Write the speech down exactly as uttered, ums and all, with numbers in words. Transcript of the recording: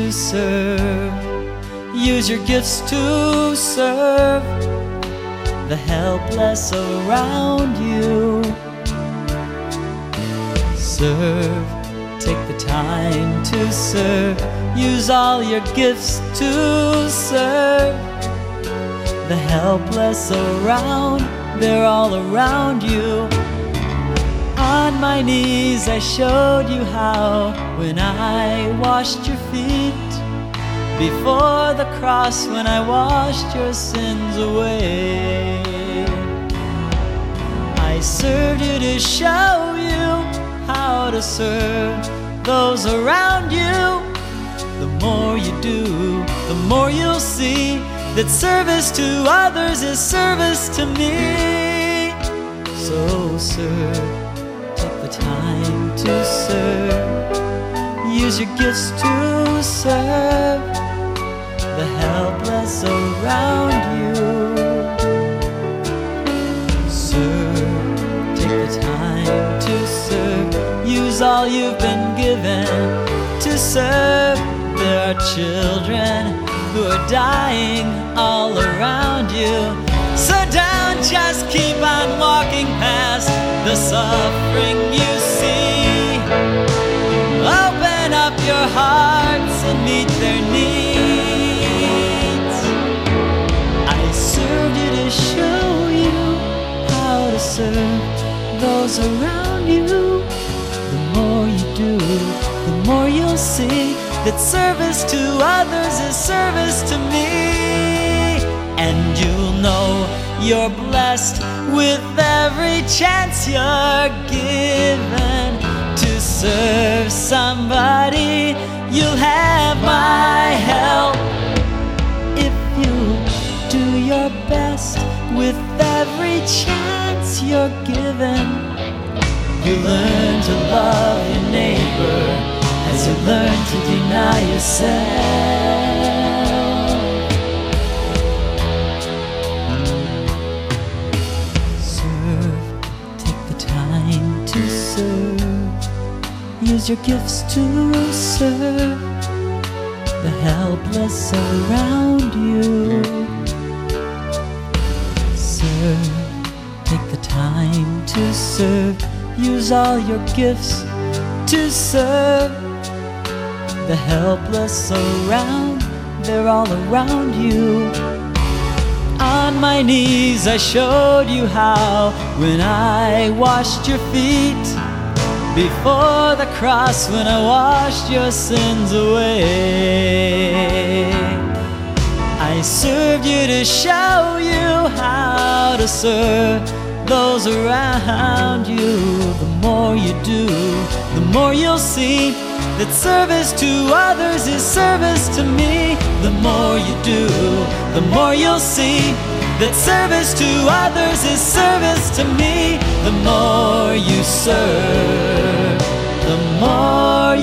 to serve. Use your gifts to serve the helpless around you. Serve, take the time to serve. Use all your gifts to serve the helpless around. They're all around you. On my knees I showed you how, when I washed your feet before the cross, when I washed your sins away. I served you to show you how to serve those around you. The more you do, the more you'll see that service to others is service to me. So serve, take the time to serve. Use your gifts to serve the helpless around you. Serve, take the time to serve. Use all you've been given to serve. There are children who are dying all around you. So don't just keep on walking past the suffering you see. Open up your hearts and meet their needs. I served you to show you how to serve those around you. The more you do, the more you'll see that service to others is service to me. And you'll know you're blessed with every chance you're given to serve somebody. You'll have my help if you do your best with every chance you're given. You learn to love your neighbor as you learn to deny yourself. Serve, take the time to serve. Use your gifts to serve the helpless around you. Serve, take the time to serve. Use all your gifts to serve the helpless around. They're all around you. On my knees I showed you how, when I washed your feet before the cross, when I washed your sins away. I served you to show you how to serve those around you. The more you do, the more you'll see that service to others is service to me. The more you do, the more you'll see that service to others is service to me. The more you serve, the more